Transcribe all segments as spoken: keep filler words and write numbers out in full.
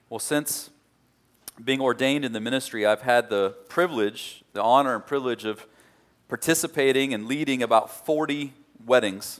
Well, since being ordained in the ministry, I've had the privilege, the honor and privilege of participating and leading about forty weddings.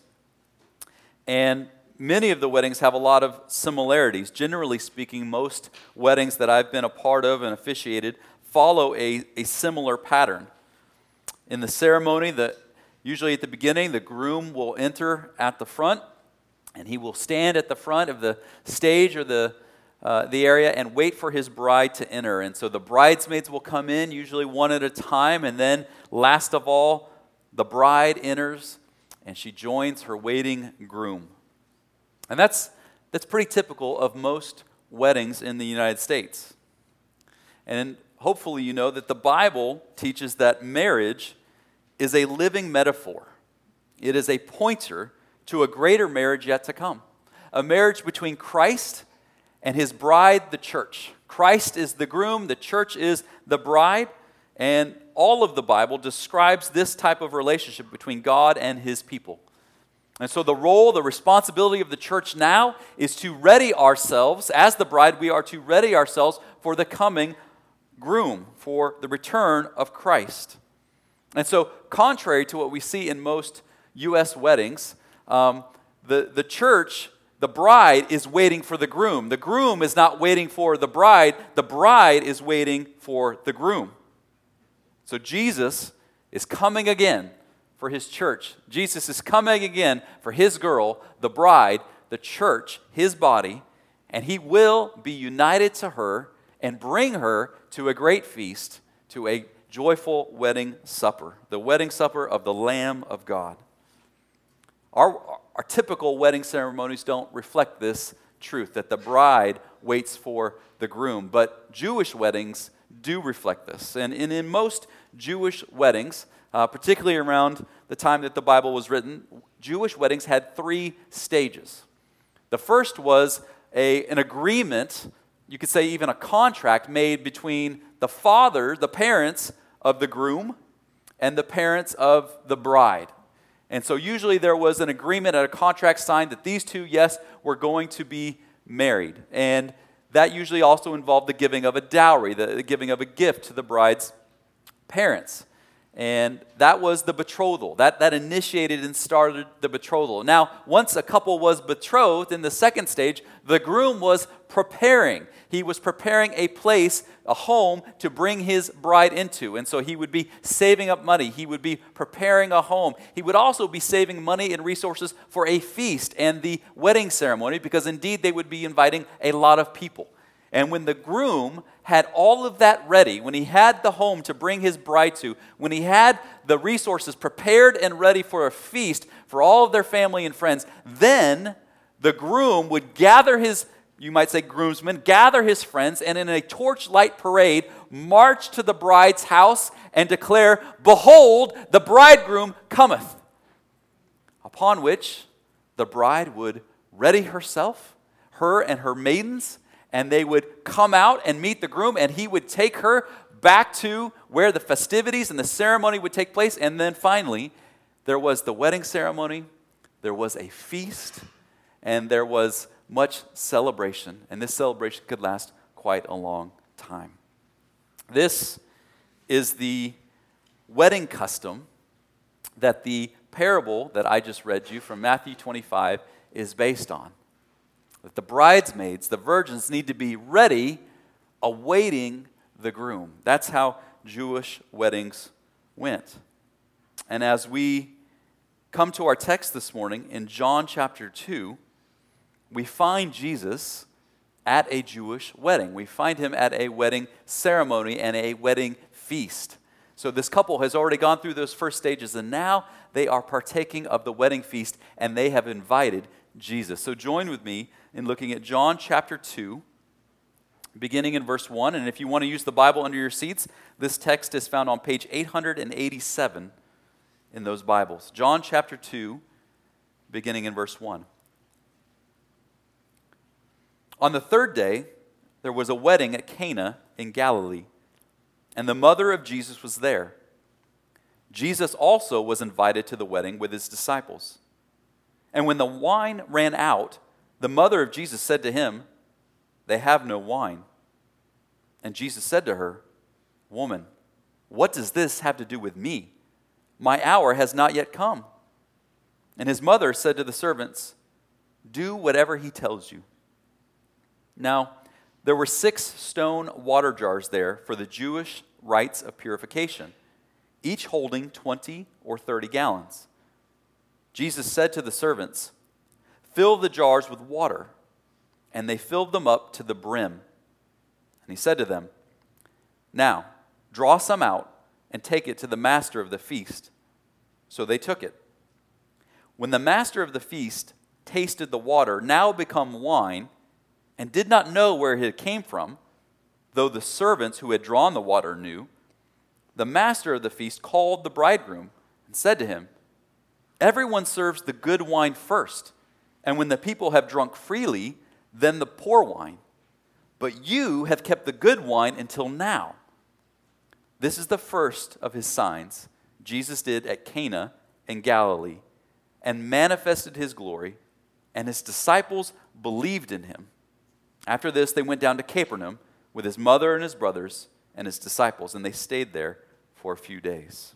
And many of the weddings have a lot of similarities. Generally speaking, most weddings that I've been a part of and officiated follow a, a similar pattern. In the ceremony, the, usually at the beginning, the groom will enter at the front, and he will stand at the front of the stage or the Uh, the area and wait for his bride to enter. And so the bridesmaids will come in, usually one at a time, and then last of all, the bride enters and she joins her waiting groom. And that's that's pretty typical of most weddings in the United States. And hopefully you know that the Bible teaches that marriage is a living metaphor. It is a pointer to a greater marriage yet to come. A marriage between Christ and his bride, the church. Christ is the groom, the church is the bride, and all of the Bible describes this type of relationship between God and his people. And so the role, the responsibility of the church now is to ready ourselves, as the bride, we are to ready ourselves for the coming groom, for the return of Christ. And so, contrary to what we see in most U S weddings, um, the, the church, the bride is waiting for the groom. The groom is not waiting for the bride. The bride is waiting for the groom. So Jesus is coming again for his church. Jesus is coming again for his girl, the bride, the church, his body, and he will be united to her and bring her to a great feast, to a joyful wedding supper, the wedding supper of the Lamb of God. Our Our typical wedding ceremonies don't reflect this truth, that the bride waits for the groom. But Jewish weddings do reflect this. And in, in most Jewish weddings, uh, particularly around the time that the Bible was written, Jewish weddings had three stages. The first was a, an agreement, you could say even a contract made between the father, the parents of the groom, and the parents of the bride. And so usually there was an agreement and a contract signed that these two, yes, were going to be married. And that usually also involved the giving of a dowry, the, the giving of a gift to the bride's parents. And that was the betrothal. That, that initiated and started the betrothal. Now, once a couple was betrothed, in the second stage, the groom was preparing. He was preparing a place, a home, to bring his bride into. And so he would be saving up money. He would be preparing a home. He would also be saving money and resources for a feast and the wedding ceremony, because indeed they would be inviting a lot of people. And when the groom had all of that ready, when he had the home to bring his bride to, when he had the resources prepared and ready for a feast for all of their family and friends, then the groom would gather his, you might say groomsmen, gather his friends, and in a torchlight parade, march to the bride's house and declare, "Behold, the bridegroom cometh." Upon which the bride would ready herself, her and her maidens, and they would come out and meet the groom, and he would take her back to where the festivities and the ceremony would take place. And then finally, there was the wedding ceremony, there was a feast, and there was much celebration. And this celebration could last quite a long time. This is the wedding custom that the parable that I just read you from Matthew twenty-five is based on. That the bridesmaids, the virgins, need to be ready, awaiting the groom. That's how Jewish weddings went. And as we come to our text this morning in John chapter two, we find Jesus at a Jewish wedding. We find him at a wedding ceremony and a wedding feast. So this couple has already gone through those first stages, and now they are partaking of the wedding feast, and they have invited Jesus. So join with me in looking at John chapter two, beginning in verse one. And if you want to use the Bible under your seats, this text is found on page eight hundred eighty-seven in those Bibles. John chapter two, beginning in verse one. On the third day, there was a wedding at Cana in Galilee, and the mother of Jesus was there. Jesus also was invited to the wedding with his disciples. And when the wine ran out, the mother of Jesus said to him, they have no wine. And Jesus said to her, Woman, what does this have to do with me? My hour has not yet come. And his mother said to the servants, Do whatever he tells you. Now, there were six stone water jars there for the Jewish rites of purification, each holding twenty or thirty gallons. Jesus said to the servants, Fill the jars with water. And they filled them up to the brim. And he said to them, Now, draw some out and take it to the master of the feast. So they took it. When the master of the feast tasted the water, now become wine, and did not know where it came from, though the servants who had drawn the water knew, the master of the feast called the bridegroom and said to him, Everyone serves the good wine first, and when the people have drunk freely, then the poor wine. But you have kept the good wine until now. This is the first of his signs Jesus did at Cana in Galilee, and manifested his glory, and his disciples believed in him. After this, they went down to Capernaum with his mother and his brothers and his disciples, and they stayed there for a few days.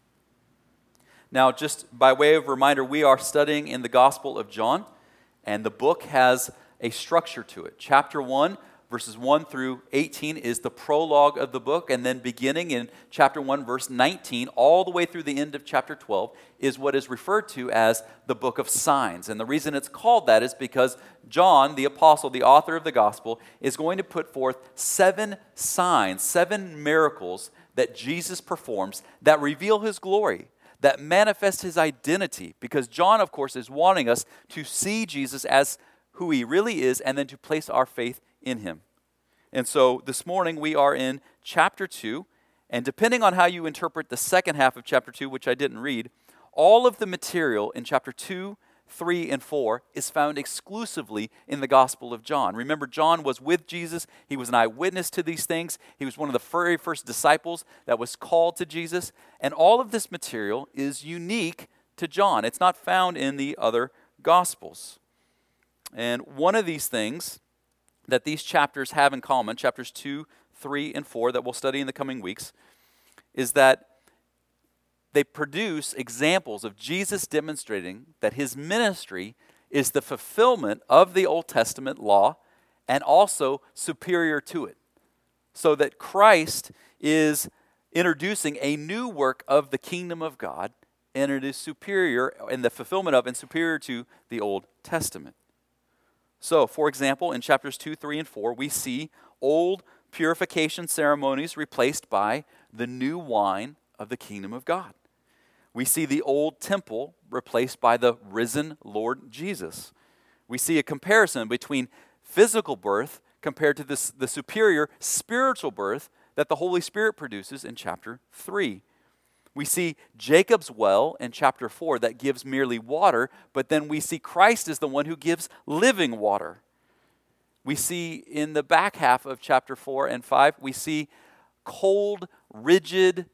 Now, just by way of reminder, we are studying in the Gospel of John, and the book has a structure to it. Chapter one, verses one through eighteen is the prologue of the book, and then beginning in chapter one, verse nineteen, all the way through the end of chapter twelve, is what is referred to as the book of signs. And the reason it's called that is because John, the apostle, the author of the gospel, is going to put forth seven signs, seven miracles that Jesus performs that reveal his glory, that manifest his identity. Because John, of course, is wanting us to see Jesus as who he really is, and then to place our faith in him. And so this morning we are in chapter two, and depending on how you interpret the second half of chapter two, which I didn't read, all of the material in chapter two, three, and four is found exclusively in the Gospel of John. Remember, John was with Jesus. He was an eyewitness to these things. He was one of the very first disciples that was called to Jesus. And all of this material is unique to John. It's not found in the other Gospels. And one of these things that these chapters have in common, chapters two, three, and four, that we'll study in the coming weeks, is that they produce examples of Jesus demonstrating that his ministry is the fulfillment of the Old Testament law and also superior to it. So that Christ is introducing a new work of the kingdom of God, and it is superior in the fulfillment of and superior to the Old Testament. So, for example, in chapters two, three, and four, we see old purification ceremonies replaced by the new wine of the kingdom of God. We see the old temple replaced by the risen Lord Jesus. We see a comparison between physical birth compared to this, the superior spiritual birth that the Holy Spirit produces in chapter three. We see Jacob's well in chapter four that gives merely water, but then we see Christ is the one who gives living water. We see in the back half of chapter four and five, we see cold, rigid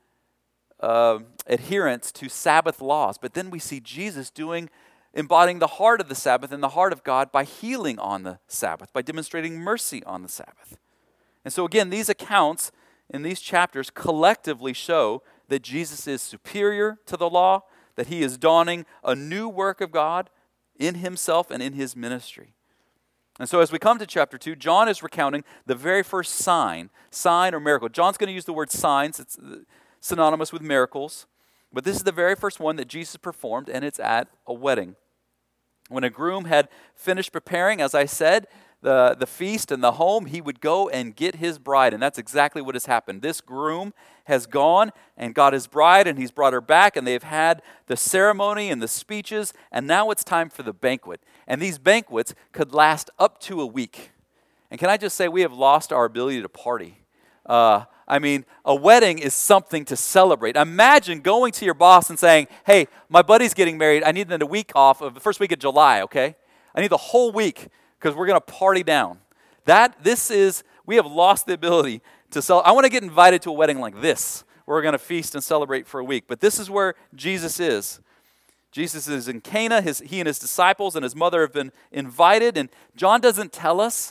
uh, adherence to Sabbath laws. But then we see Jesus doing, embodying the heart of the Sabbath and the heart of God by healing on the Sabbath, by demonstrating mercy on the Sabbath. And so again, these accounts in these chapters collectively show that Jesus is superior to the law, that he is dawning a new work of God in himself and in his ministry. And so as we come to chapter two, John is recounting the very first sign, sign or miracle. John's going to use the word signs. It's synonymous with miracles. But this is the very first one that Jesus performed, and it's at a wedding. When a groom had finished preparing, as I said, the, the feast and the home, he would go and get his bride. And that's exactly what has happened. This groom has gone and got his bride, and he's brought her back, and they've had the ceremony and the speeches, and now it's time for the banquet. And these banquets could last up to a week. And can I just say, we have lost our ability to party. Uh, I mean, a wedding is something to celebrate. Imagine going to your boss and saying, hey, my buddy's getting married. I need the week off of the first week of July, okay? I need the whole week because we're going to party down. That, this is, we have lost the ability to sell. I want to get invited to a wedding like this, where we're going to feast and celebrate for a week. But this is where Jesus is. Jesus is in Cana. His, he and his disciples and his mother have been invited. And John doesn't tell us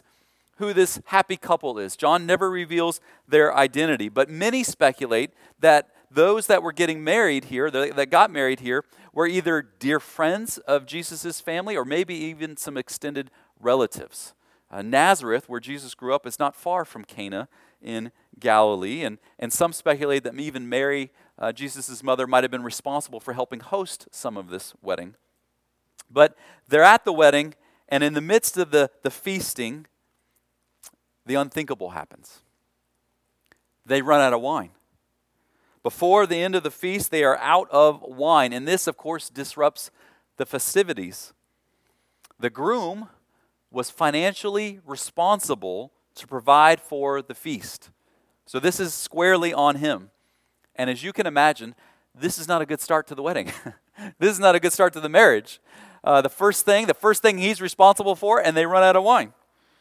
who this happy couple is. John never reveals their identity, but many speculate that those that were getting married here, that got married here, were either dear friends of Jesus' family or maybe even some extended relatives. Uh, Nazareth, where Jesus grew up, is not far from Cana in Galilee, and, and some speculate that even Mary, uh, Jesus' mother, might have been responsible for helping host some of this wedding. But they're at the wedding, and in the midst of the, the feasting, the unthinkable happens. They run out of wine. Before the end of the feast, they are out of wine, and this, of course, disrupts the festivities. The groom was financially responsible to provide for the feast. So this is squarely on him. And as you can imagine, this is not a good start to the wedding. This is not a good start to the marriage. Uh, the first thing, the first thing he's responsible for, and they run out of wine.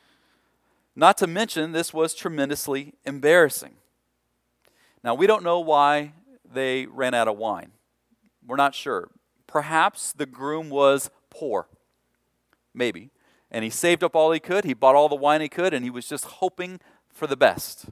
Not to mention, this was tremendously embarrassing. Now, we don't know why they ran out of wine. We're not sure. Perhaps the groom was poor. Maybe. And he saved up all he could. He bought all the wine he could, and he was just hoping for the best.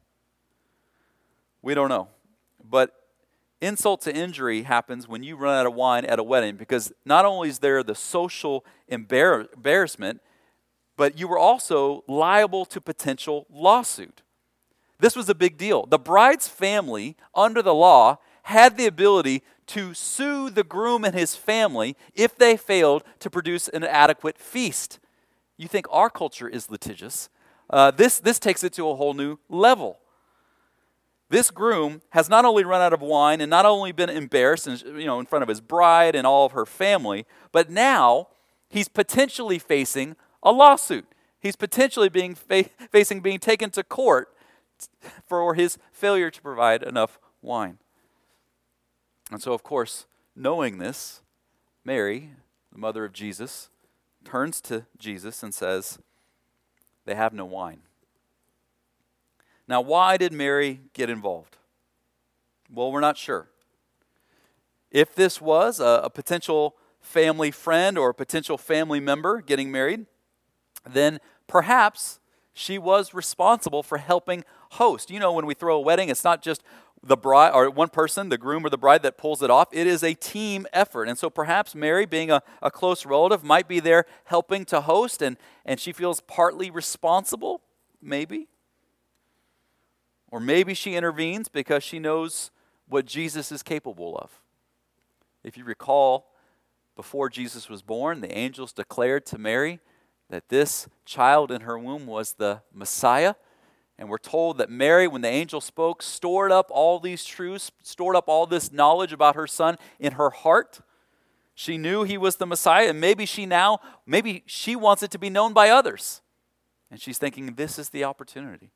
We don't know. But insult to injury happens when you run out of wine at a wedding, because not only is there the social embar- embarrassment, but you were also liable to potential lawsuit. This was a big deal. The bride's family, under the law, had the ability to sue the groom and his family if they failed to produce an adequate feast. You think our culture is litigious. Uh, this, this takes it to a whole new level. This groom has not only run out of wine and not only been embarrassed in, you know, in front of his bride and all of her family, but now he's potentially facing a lawsuit. He's potentially being fa- facing being taken to court for his failure to provide enough wine. And so, of course, knowing this, Mary, the mother of Jesus, turns to Jesus and says, they have no wine. Now, why did Mary get involved? Well, we're not sure. If this was a, a potential family friend or a potential family member getting married, then perhaps she was responsible for helping host. You know, when we throw a wedding, it's not just the bride or one person, the groom or the bride, that pulls it off. It is a team effort. And so perhaps Mary, being a, a close relative, might be there helping to host, and, and she feels partly responsible, maybe. Or maybe she intervenes because she knows what Jesus is capable of. If you recall, before Jesus was born, the angels declared to Mary that this child in her womb was the Messiah. And we're told that Mary, when the angel spoke, stored up all these truths, stored up all this knowledge about her son in her heart. She knew he was the Messiah, and maybe she now, maybe she wants it to be known by others. And she's thinking, this is the opportunity.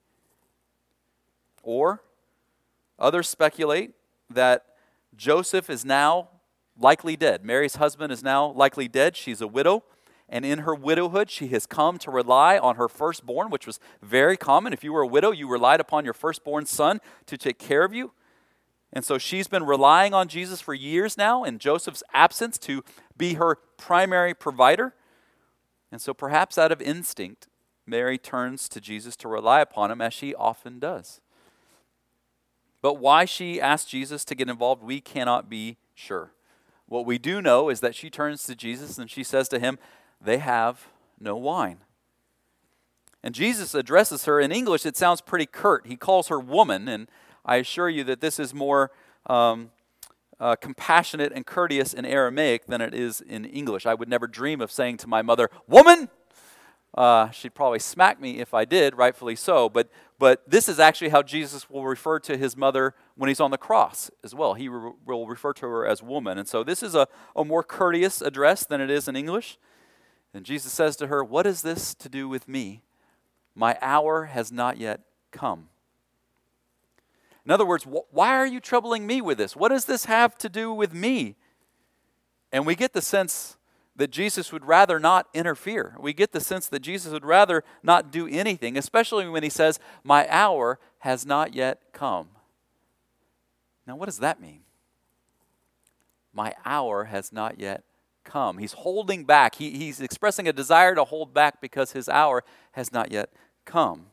Or others speculate that Joseph is now likely dead. Mary's husband is now likely dead. She's a widow. And in her widowhood, she has come to rely on her firstborn, which was very common. If you were a widow, you relied upon your firstborn son to take care of you. And so she's been relying on Jesus for years now in Joseph's absence to be her primary provider. And so perhaps out of instinct, Mary turns to Jesus to rely upon him, as she often does. But why she asked Jesus to get involved, we cannot be sure. What we do know is that she turns to Jesus and she says to him, they have no wine. And Jesus addresses her in English. It sounds pretty curt. He calls her woman, and I assure you that this is more um, uh, compassionate and courteous in Aramaic than it is in English. I would never dream of saying to my mother, woman! Uh, she'd probably smack me if I did, rightfully so. But but this is actually how Jesus will refer to his mother when he's on the cross as well. He re- will refer to her as woman. And so this is a, a more courteous address than it is in English. And Jesus says to her, what is this to do with me? My hour has not yet come. In other words, wh- why are you troubling me with this? What does this have to do with me? And we get the sense that Jesus would rather not interfere. We get the sense that Jesus would rather not do anything, especially when he says, my hour has not yet come. Now, what does that mean? My hour has not yet come. He's holding back. He, he's expressing a desire to hold back because his hour has not yet come.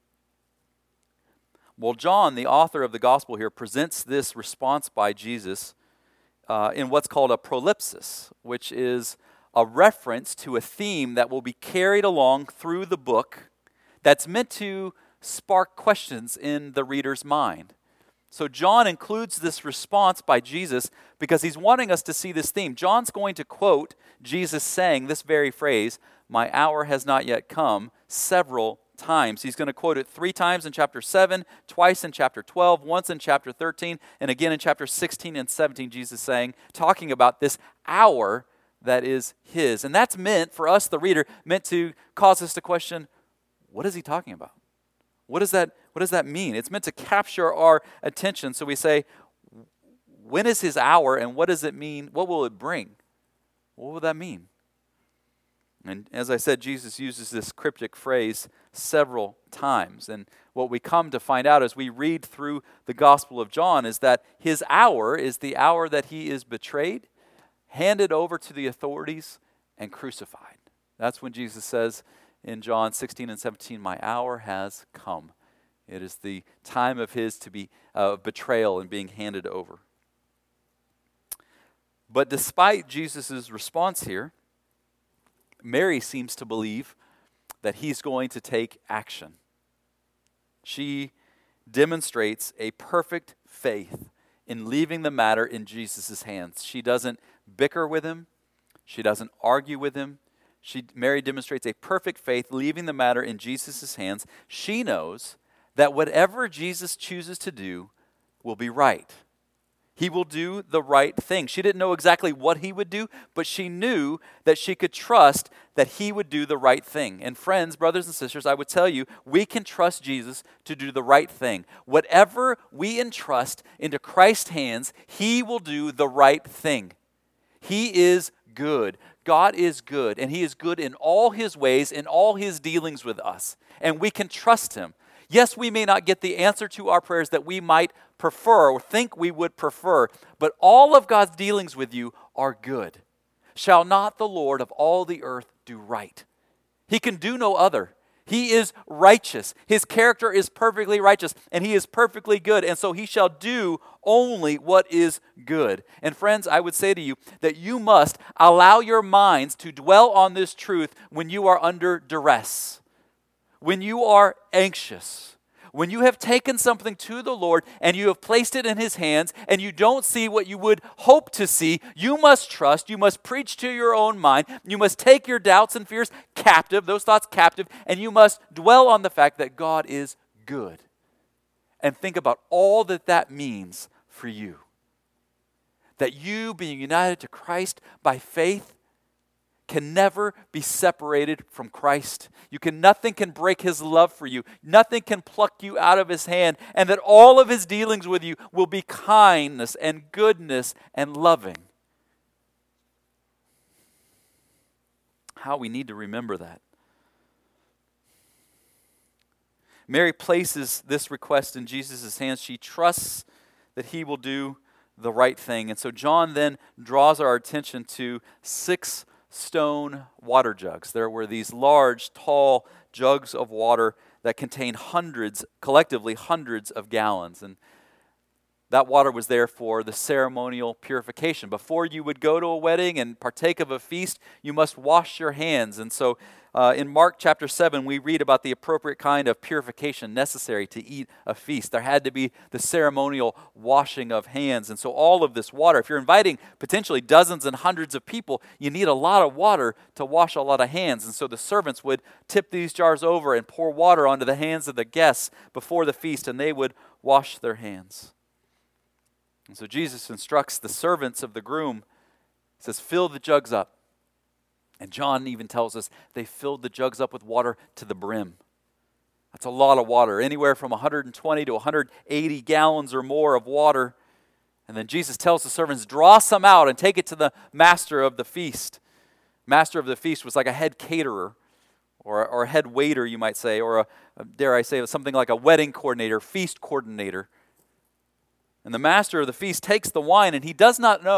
Well, John, the author of the gospel here, presents this response by Jesus uh, in what's called a prolepsis, which is a reference to a theme that will be carried along through the book that's meant to spark questions in the reader's mind. So John includes this response by Jesus because he's wanting us to see this theme. John's going to quote Jesus saying this very phrase, "My hour has not yet come," several times. He's going to quote it three times in chapter seven, twice in chapter twelve, once in chapter thirteen, and again in chapter sixteen and seventeen, Jesus saying, talking about this hour that is his. And that's meant, for us, the reader, meant to cause us to question, what is he talking about? What does that, what does that mean? It's meant to capture our attention. So we say, when is his hour and what does it mean? What will it bring? What will that mean? And as I said, Jesus uses this cryptic phrase several times. And what we come to find out as we read through the Gospel of John is that his hour is the hour that he is betrayed, handed over to the authorities, and crucified. That's when Jesus says in John sixteen and seventeen, "My hour has come." It is the time of his to be uh, betrayal and being handed over. But despite Jesus' response here, Mary seems to believe that he's going to take action. She demonstrates a perfect faith in leaving the matter in Jesus' hands. She doesn't bicker with him. She doesn't argue with him. She, Mary demonstrates a perfect faith, leaving the matter in Jesus' hands. She knows that whatever Jesus chooses to do will be right. He will do the right thing. She didn't know exactly what he would do, but she knew that she could trust that he would do the right thing. And friends, brothers and sisters, I would tell you, we can trust Jesus to do the right thing. Whatever we entrust into Christ's hands, he will do the right thing. He is good. God is good, and he is good in all his ways, in all his dealings with us. And we can trust him. Yes, we may not get the answer to our prayers that we might prefer or think we would prefer, but all of God's dealings with you are good. Shall not the Lord of all the earth do right? He can do no other. He is righteous. His character is perfectly righteous, and he is perfectly good, and so he shall do only what is good. And friends, I would say to you that you must allow your minds to dwell on this truth when you are under duress, when you are anxious, when you have taken something to the Lord and you have placed it in his hands and you don't see what you would hope to see. You must trust, you must preach to your own mind, you must take your doubts and fears captive, those thoughts captive, and you must dwell on the fact that God is good. And think about all that that means for you. That you, being united to Christ by faith, can never be separated from Christ. You can, nothing can break his love for you. Nothing can pluck you out of his hand. And that all of his dealings with you will be kindness and goodness and loving. How we need to remember that. Mary places this request in Jesus' hands. She trusts that he will do the right thing. And so John then draws our attention to six stone water jugs. There were these large, tall jugs of water that contained hundreds, collectively hundreds of gallons. And that water was there for the ceremonial purification. Before you would go to a wedding and partake of a feast, you must wash your hands. And so uh, in Mark chapter seven, we read about the appropriate kind of purification necessary to eat a feast. There had to be the ceremonial washing of hands. And so all of this water, if you're inviting potentially dozens and hundreds of people, you need a lot of water to wash a lot of hands. And so the servants would tip these jars over and pour water onto the hands of the guests before the feast, and they would wash their hands. And so Jesus instructs the servants of the groom, says, fill the jugs up. And John even tells us they filled the jugs up with water to the brim. That's a lot of water, anywhere from one hundred twenty to one hundred eighty gallons or more of water. And then Jesus tells the servants, draw some out and take it to the master of the feast. Master of the feast was like a head caterer, or, or a head waiter, you might say, or a, dare I say, something like a wedding coordinator, feast coordinator. And the master of the feast takes the wine, and he does not know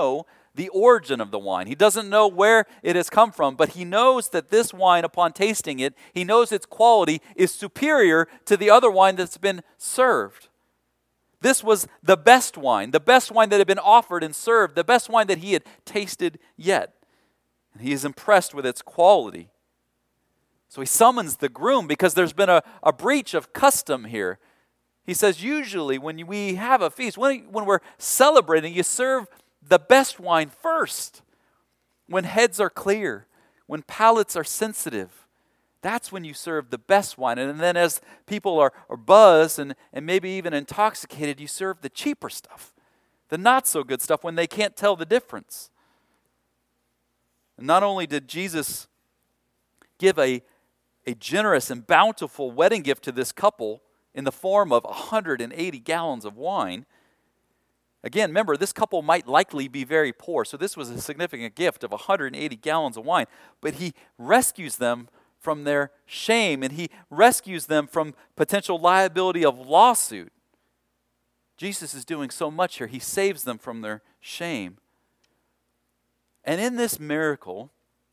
the origin of the wine. He doesn't know where it has come from, but he knows that this wine, upon tasting it, he knows its quality is superior to the other wine that's been served. This was the best wine, the best wine that had been offered and served, the best wine that he had tasted yet. And he is impressed with its quality. So he summons the groom because there's been a, a breach of custom here. He says, usually when we have a feast, when, when we're celebrating, you serve the best wine first. When heads are clear, when palates are sensitive, that's when you serve the best wine. And then as people are, are buzzed and, and maybe even intoxicated, you serve the cheaper stuff, the not so good stuff when they can't tell the difference. And not only did Jesus give a, a generous and bountiful wedding gift to this couple in the form of one hundred eighty gallons of wine. Again, remember, this couple might likely be very poor, so this was a significant gift of one hundred eighty gallons of wine. But he rescues them from their shame, and he rescues them from potential liability of lawsuit. Jesus is doing so much here. He saves them from their shame. And in this miracle,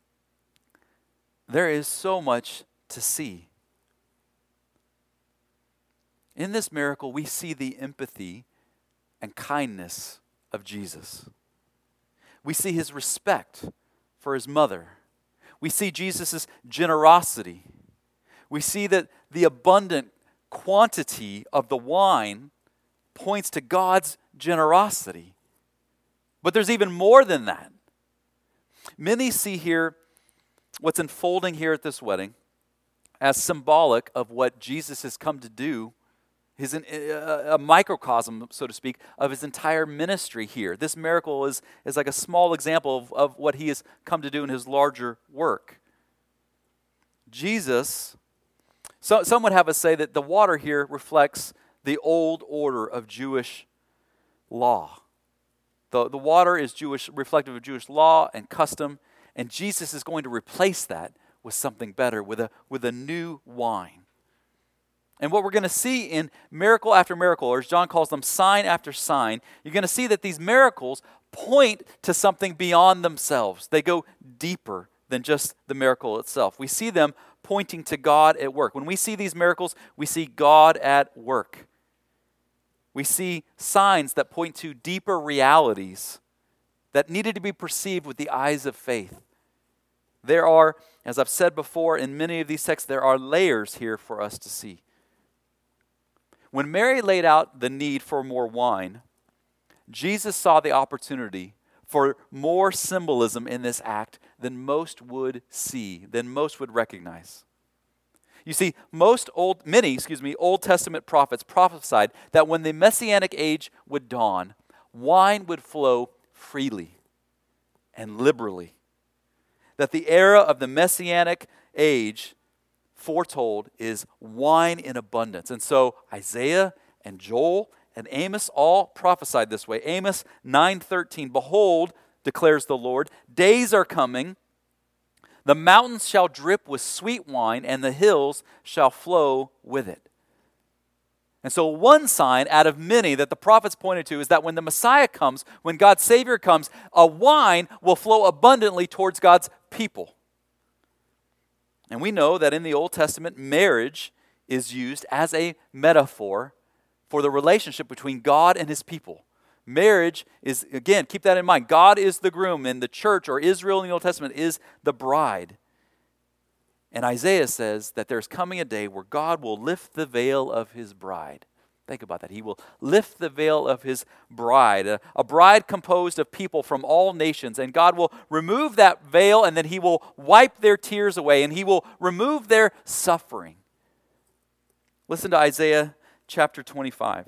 there is so much to see. In this miracle, we see the empathy and kindness of Jesus. We see his respect for his mother. We see Jesus' generosity. We see that the abundant quantity of the wine points to God's generosity. But there's even more than that. Many see here what's unfolding here at this wedding as symbolic of what Jesus has come to do, his, a, a microcosm, so to speak, of his entire ministry here. This miracle is, is like a small example of, of what he has come to do in his larger work. Jesus, so, some would have us say that the water here reflects the old order of Jewish law. The, the water is Jewish, reflective of Jewish law and custom, and Jesus is going to replace that with something better, with a, with a new wine. And what we're going to see in miracle after miracle, or as John calls them, sign after sign, you're going to see that these miracles point to something beyond themselves. They go deeper than just the miracle itself. We see them pointing to God at work. When we see these miracles, we see God at work. We see signs that point to deeper realities that needed to be perceived with the eyes of faith. There are, as I've said before, in many of these texts, there are layers here for us to see. When Mary laid out the need for more wine, Jesus saw the opportunity for more symbolism in this act than most would see, than most would recognize. You see, most old, many, excuse me, Old Testament prophets prophesied that when the Messianic age would dawn, wine would flow freely and liberally. That the era of the Messianic age foretold is wine in abundance. And so Isaiah and Joel and Amos all prophesied this way. Amos nine thirteen, behold, declares the Lord, days are coming, the mountains shall drip with sweet wine, and the hills shall flow with it. And so one sign out of many that the prophets pointed to is that when the Messiah comes, when God's Savior comes, a wine will flow abundantly towards God's people. And we know that in the Old Testament, marriage is used as a metaphor for the relationship between God and his people. Marriage is, again, keep that in mind. God is the groom, and the church, or Israel in the Old Testament, is the bride. And Isaiah says that there's coming a day where God will lift the veil of his bride. Think about that. He will lift the veil of his bride, a, a bride composed of people from all nations. And God will remove that veil, and then he will wipe their tears away, and he will remove their suffering. Listen to Isaiah chapter twenty-five.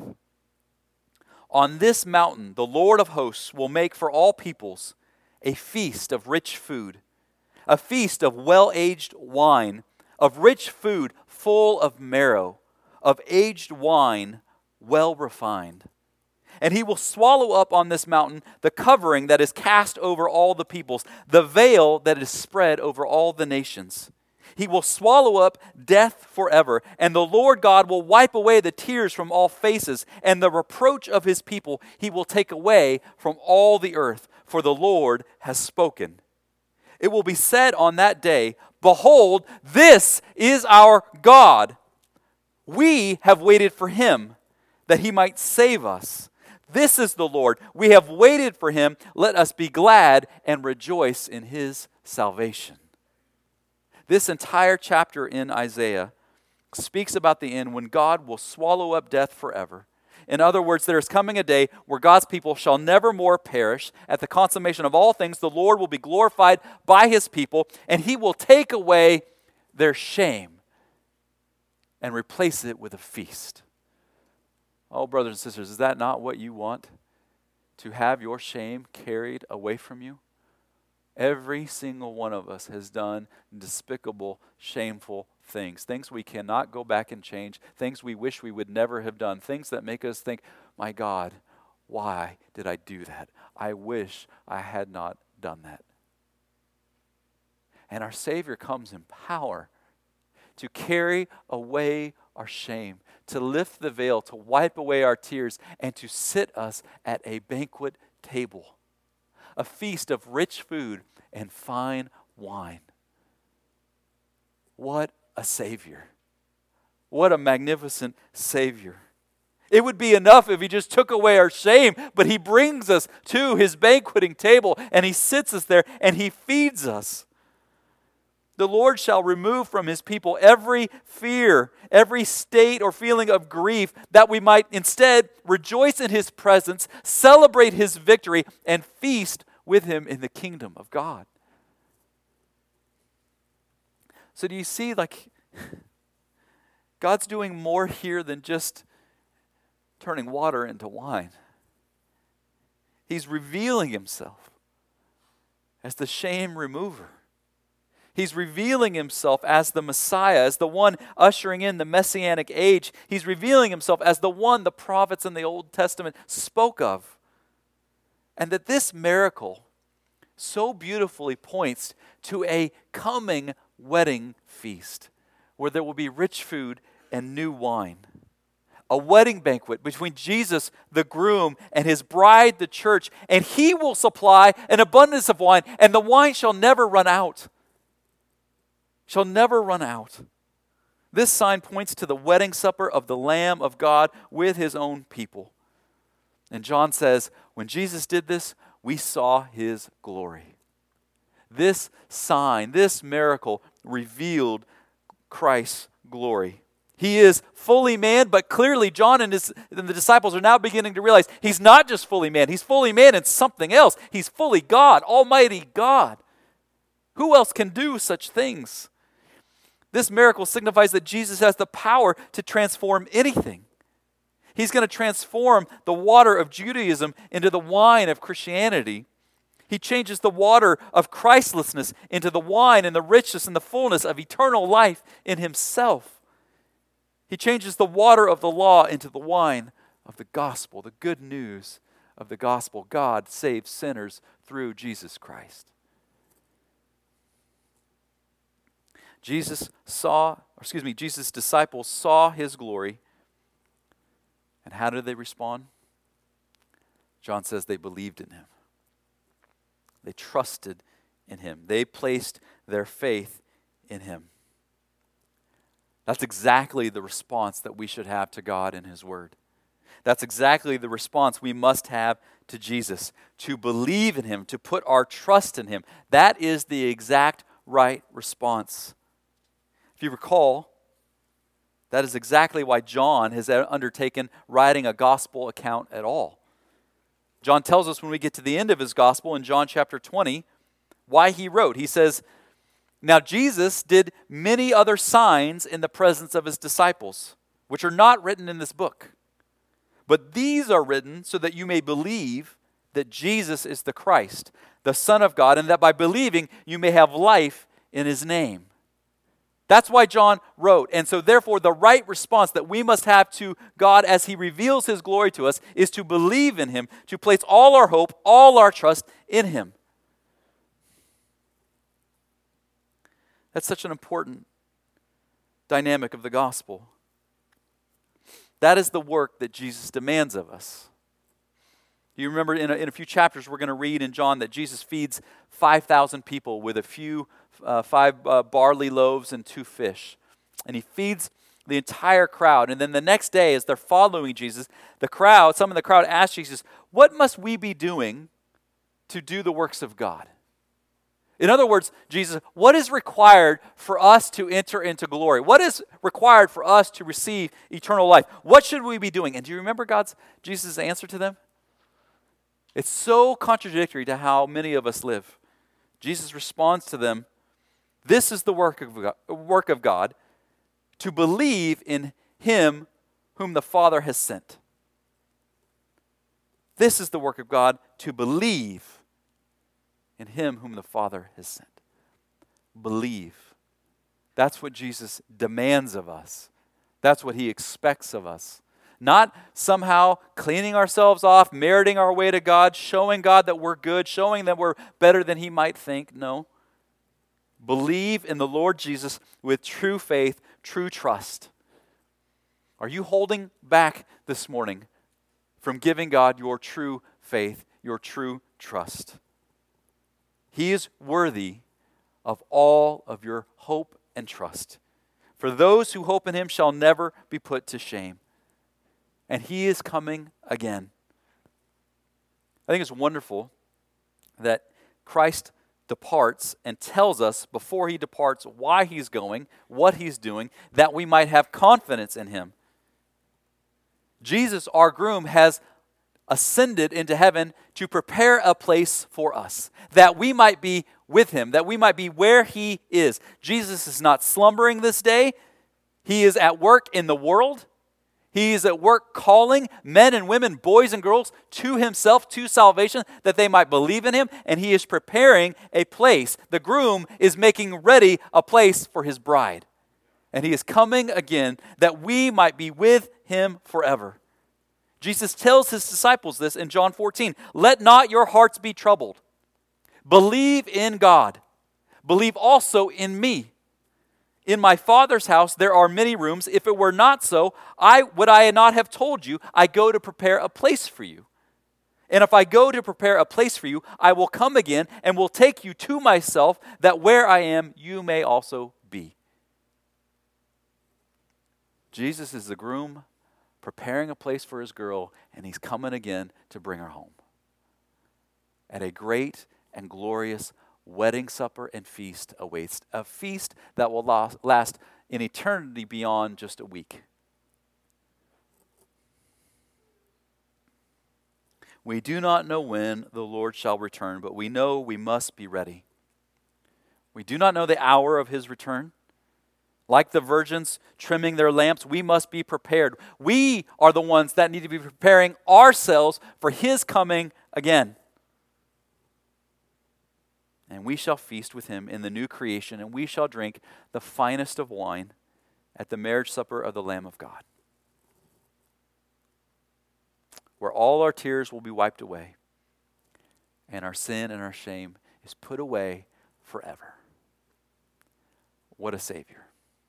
On this mountain, the Lord of hosts will make for all peoples a feast of rich food, a feast of well-aged wine, of rich food full of marrow, of aged wine well refined. And he will swallow up on this mountain the covering that is cast over all the peoples, the veil that is spread over all the nations. He will swallow up death forever, and the Lord God will wipe away the tears from all faces, and the reproach of his people he will take away from all the earth. for the Lord has spoken. It will be said on that day, behold, this is our God. We have waited for him, that he might save us. This is the Lord. We have waited for him. Let us be glad and rejoice in his salvation. This entire chapter in Isaiah speaks about the end when God will swallow up death forever. In other words, there is coming a day where God's people shall never more perish. At the consummation of all things, the Lord will be glorified by his people, and he will take away their shame and replace it with a feast. Oh, brothers and sisters, is that not what you want? To have your shame carried away from you? Every single one of us has done despicable, shameful things. Things we cannot go back and change. Things we wish we would never have done. Things that make us think, my God, why did I do that? I wish I had not done that. And our Savior comes in power to carry away our shame, to lift the veil, to wipe away our tears, and to sit us at a banquet table. A feast of rich food and fine wine. What a Savior. What a magnificent Savior. It would be enough if he just took away our shame, but he brings us to his banqueting table and he sits us there and he feeds us. The Lord shall remove from his people every fear, every state or feeling of grief, that we might instead rejoice in his presence, celebrate his victory, and feast with him in the kingdom of God. So do you see, like, God's doing more here than just turning water into wine. He's revealing himself as the shame remover. He's revealing himself as the Messiah, as the one ushering in the Messianic age. He's revealing himself as the one the prophets in the Old Testament spoke of. And that this miracle so beautifully points to a coming wedding feast where there will be rich food and new wine. A wedding banquet between Jesus, the groom, and his bride, the church, and he will supply an abundance of wine, and the wine shall never run out. Shall never run out. This sign points to the wedding supper of the Lamb of God with his own people. And John says, when Jesus did this, we saw his glory. This sign, this miracle revealed Christ's glory. He is fully man, but clearly John and, his, and the disciples are now beginning to realize he's not just fully man. He's fully man and something else. He's fully God, Almighty God. Who else can do such things? This miracle signifies that Jesus has the power to transform anything. He's going to transform the water of Judaism into the wine of Christianity. He changes the water of Christlessness into the wine and the richness and the fullness of eternal life in himself. He changes the water of the law into the wine of the gospel, the good news of the gospel. God saves sinners through Jesus Christ. Jesus saw, or excuse me, Jesus' disciples saw his glory. And how did they respond? John says they believed in him. They trusted in him. They placed their faith in him. That's exactly the response that we should have to God and his word. That's exactly the response we must have to Jesus. To believe in him, to put our trust in him. That is the exact right response. If you recall, that is exactly why John has undertaken writing a gospel account at all. John tells us when we get to the end of his gospel in John chapter twenty, why he wrote. He says, now Jesus did many other signs in the presence of his disciples, which are not written in this book. But these are written so that you may believe that Jesus is the Christ, the Son of God, and that by believing you may have life in his name. That's why John wrote. And so therefore the right response that we must have to God as he reveals his glory to us is to believe in him, to place all our hope, all our trust in him. That's such an important dynamic of the gospel. That is the work that Jesus demands of us. You remember in a, in a few chapters we're going to read in John that Jesus feeds five thousand people with a few, uh, five uh, barley loaves and two fish. And he feeds the entire crowd. And then the next day, as they're following Jesus, the crowd, some of the crowd asked Jesus, what must we be doing to do the works of God? In other words, Jesus, what is required for us to enter into glory? What is required for us to receive eternal life? What should we be doing? And do you remember God's Jesus' answer to them? It's so contradictory to how many of us live. Jesus responds to them, this is the work of God, work of God, to believe in him whom the Father has sent. This is the work of God, to believe in him whom the Father has sent. Believe. That's what Jesus demands of us. That's what he expects of us. Not somehow cleaning ourselves off, meriting our way to God, showing God that we're good, showing that we're better than he might think. No. Believe in the Lord Jesus with true faith, true trust. Are you holding back this morning from giving God your true faith, your true trust? He is worthy of all of your hope and trust. For those who hope in him shall never be put to shame. And he is coming again. I think it's wonderful that Christ departs and tells us before he departs why he's going, what he's doing, that we might have confidence in him. Jesus, our groom, has ascended into heaven to prepare a place for us, that we might be with him, that we might be where he is. Jesus is not slumbering this day. He is at work in the world. He is at work calling men and women, boys and girls, to himself, to salvation, that they might believe in him, and he is preparing a place. The groom is making ready a place for his bride, and he is coming again that we might be with him forever. Jesus tells his disciples this in John fourteen. Let not your hearts be troubled. Believe in God. Believe also in me. In my Father's house there are many rooms. If it were not so, I would I not have told you, I go to prepare a place for you. And if I go to prepare a place for you, I will come again and will take you to myself, that where I am, you may also be. Jesus is the groom preparing a place for his girl, and he's coming again to bring her home. At a great and glorious wedding supper and feast awaits, a feast that will last, last in eternity beyond just a week. We do not know when the Lord shall return, but we know we must be ready. We do not know the hour of his return. Like the virgins trimming their lamps, we must be prepared. We are the ones that need to be preparing ourselves for his coming again. And we shall feast with him in the new creation, and we shall drink the finest of wine at the marriage supper of the Lamb of God, where all our tears will be wiped away, and our sin and our shame is put away forever. What a Savior.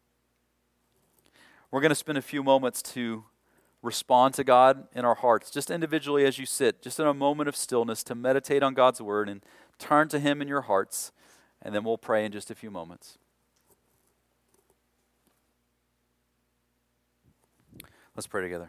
We're going to spend a few moments to respond to God in our hearts, just individually as you sit, just in a moment of stillness to meditate on God's word and turn to him in your hearts, and then we'll pray in just a few moments. Let's pray together.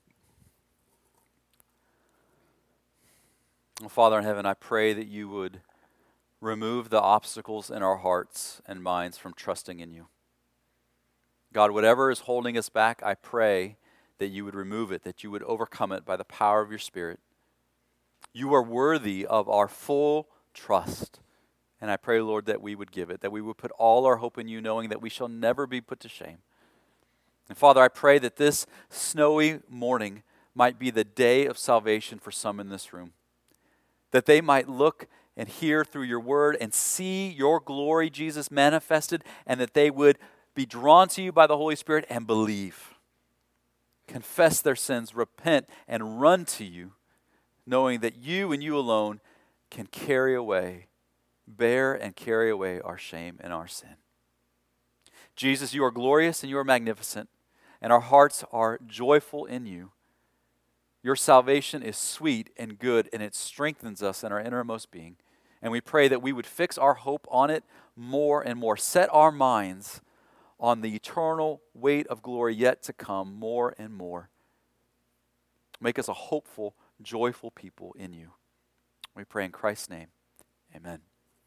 Oh, Father in heaven, I pray that you would remove the obstacles in our hearts and minds from trusting in you. God, whatever is holding us back, I pray that you would remove it, that you would overcome it by the power of your Spirit. You are worthy of our full trust. And I pray, Lord, that we would give it, that we would put all our hope in you, knowing that we shall never be put to shame. And Father, I pray that this snowy morning might be the day of salvation for some in this room, that they might look and hear through your word and see your glory, Jesus, manifested, and that they would be drawn to you by the Holy Spirit and believe, confess their sins, repent, and run to you, knowing that you and you alone can carry away, bear and carry away our shame and our sin. Jesus, you are glorious and you are magnificent, and our hearts are joyful in you. Your salvation is sweet and good, and it strengthens us in our innermost being. And we pray that we would fix our hope on it more and more. Set our minds on the eternal weight of glory yet to come more and more. Make us a hopeful, joyful people in you. We pray in Christ's name. Amen.